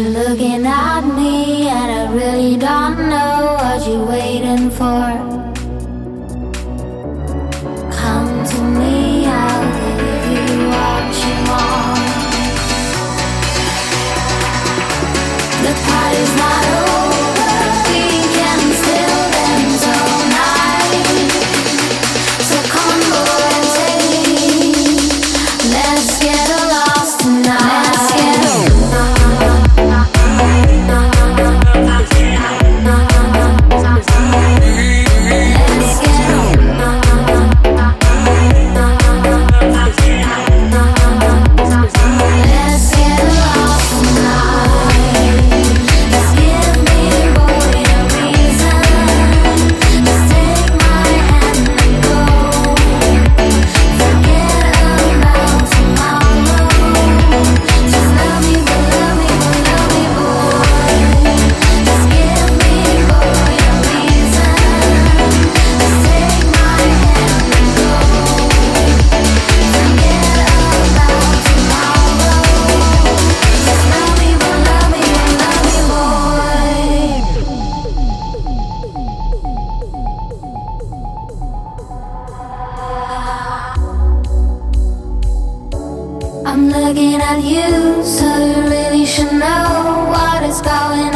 looking at me and I really don't know what you're waiting for. Come to me, I'll give you what you want. The party's not over, we can still dance all night. So come on board and take me, let's get lost tonight. Let's get I'm looking at you, so you really should know what is going on.